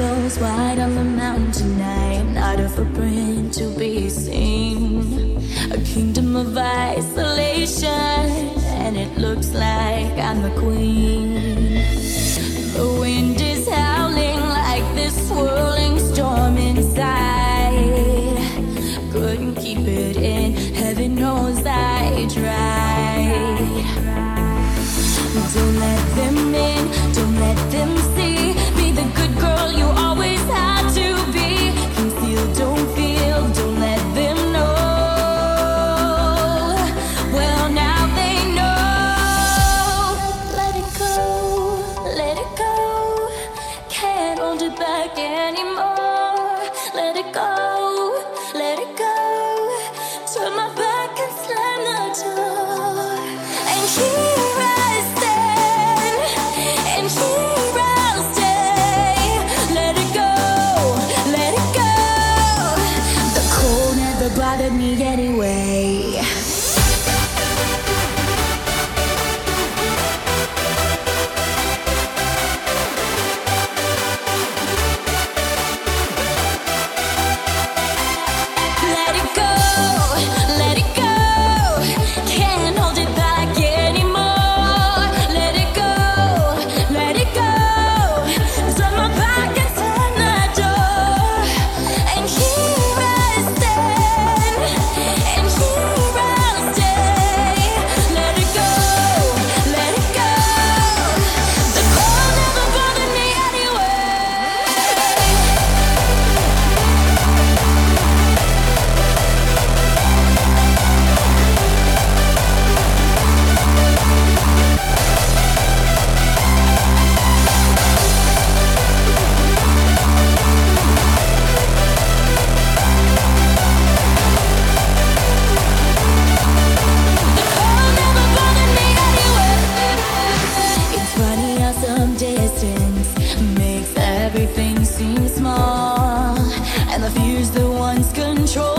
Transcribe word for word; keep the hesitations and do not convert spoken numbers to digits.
goes wide on the mountain tonight, not a footprint to be seen. A kingdom of isolation, and it looks like I'm the queen. The wind is howling like this swirling storm inside. Couldn't keep it in, heaven knows I tried. Don't let them in, don't let them see. Be the good girl you always had to be. Conceal, don't feel, don't let them know. Well, now they know. Let it go, let it go. Can't hold it back anymore. Let it go, let it go. Turn my back and slam the door. And here I stand, and here I'll stay. Let it go, let it go. The cold never bothered me anyway. Let it go, let it go. Can't hold it back anymore. Let it go, let it go. Turn my back and slam the door. And here I stand, and here I'll stay. Let it go, let it go. The cold never bothered me anyway. It's funny how some distance makes everything seem small, and the fear's the ones control.